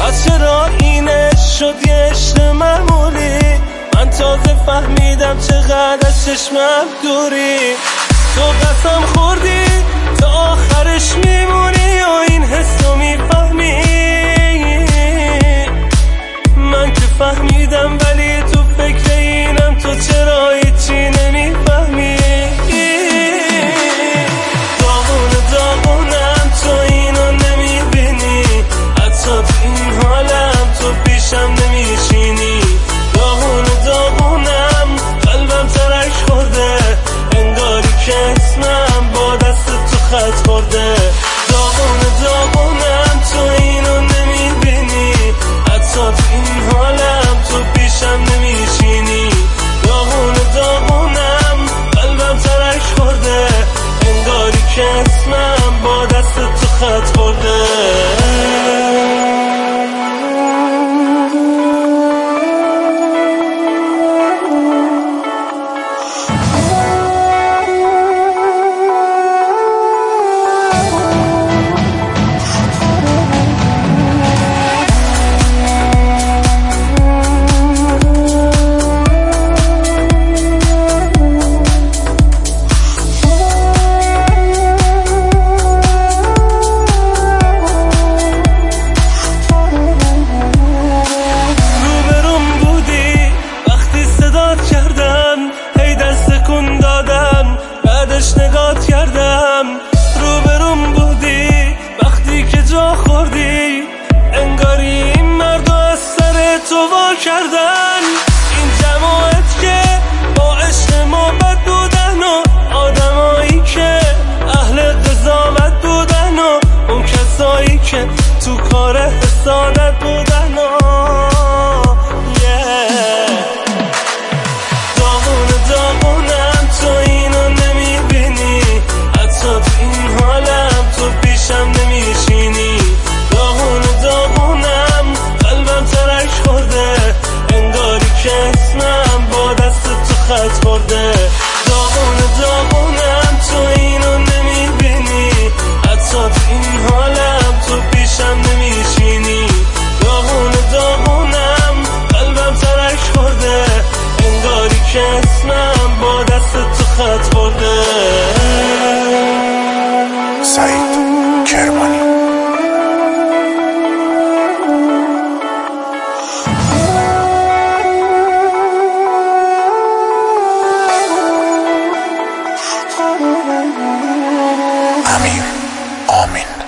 پس چرا اینه شد یه عشق معمولی؟ من تازه فهمیدم چقدر از چشمم دوری. تو قسم خوردی تا آخرش میمونی و این حسو میفهمی. من که فهمیدم ولی تو فکر اینم، تو چرا هیچی نمیفهمی؟ داغونم تو اینو نمیبینی، حتی تو این حالم تو پیشم نمیشینی. داغونم قلبم ترک خورده، انگاری که اسمم با دست تو خط خورده. داغونم تو اینو نمیبینی، حتی تو این حالم تو پیشم نمیشینی. داغونم قلبم ترک خورده، انگاری که اسمم با دست تو خط خورده. نگات کردم روبروم بودی وقتی که جا خوردی، انگاری این مردو از سر تو وا کردن. این جماعت که با عشق ما بد بودن و آدمایی که اهل قضاوت بودن و اون کسایی که تو کار حسادت بودن و داغونم تو اینو نمیبینی، حتی تو این حالم تو پیشم نمیشینی. داغونم قلبم ترک خورده، انگاری که اسمم با دست تو خط خورده. داغونم تو اینو نمیبینی، حتی تو این حالم تو پیشم نمیشینی. داغونم قلبم ترک خورده، انگاری که اسمم با دست تو خط خورده. سعید کرمانی. امیر آمین.